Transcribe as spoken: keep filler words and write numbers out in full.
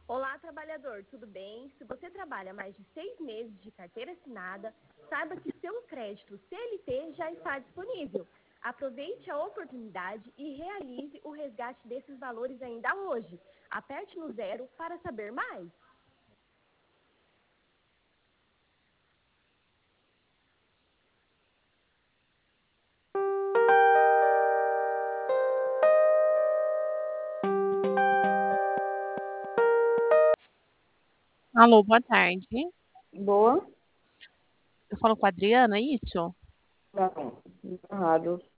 Olá, trabalhador, tudo bem? Se você trabalha mais de seis meses de carteira assinada, saiba que seu crédito C L T já está disponível. Aproveite a oportunidade e realize o resgate desses valores ainda hoje. Aperte no zero para saber mais. Alô, boa tarde. Boa? Eu falo com a Adriana, é isso? Não, errado.